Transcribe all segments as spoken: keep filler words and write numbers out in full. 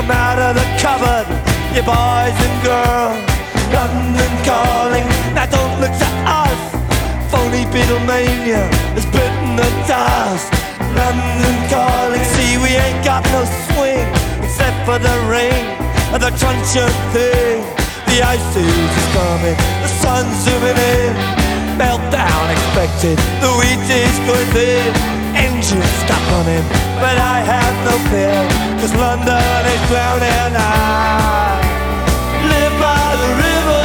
out of the cupboard, you boys and girls. London calling, now don't look to us. Phony Beatlemania has bitten the dust. London calling, see we ain't got no swing except for the rain and the truncheon thing. The ice age is coming, the sun's zooming in. Meltdown expected, the wheat is going thin. Engines stop running, but I have no fear, cause London is drowning. I live by the river,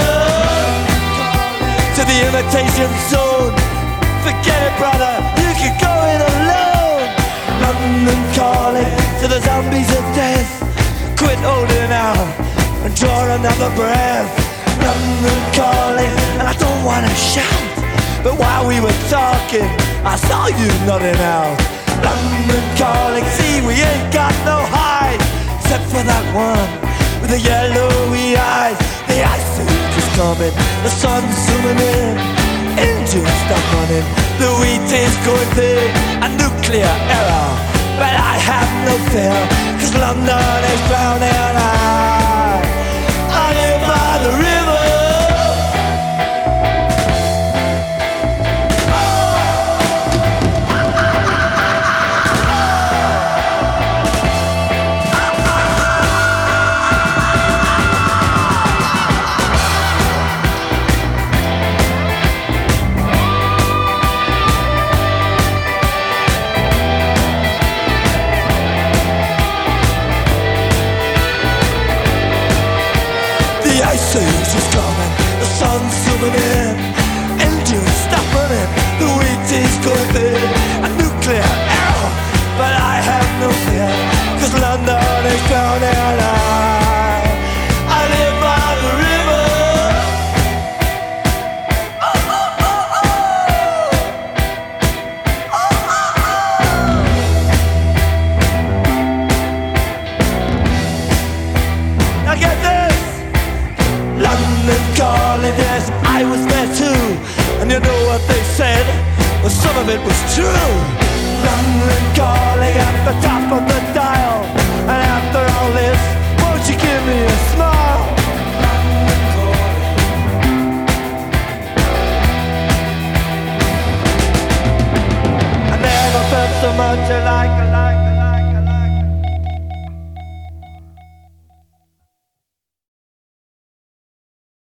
to the imitation zone. Forget it, brother, you can go it alone. London calling to the zombies of death. Quit holding out and draw another breath. London calling, and I don't wanna shout, but while we were talking, I saw you nodding out. London calling, see we ain't got no hide, except for that one with the yellowy eyes. The ice age is coming, the sun's zooming in. Engines stop running, the wheat is going thin. A nuclear error, but I have no fear, cause London is drowning. I, I live by the river. The ice age is coming, the sun's zooming in. Engines stop running, the wheat is going thin. A nuclear error, but I have no fear, cause London is drowning out.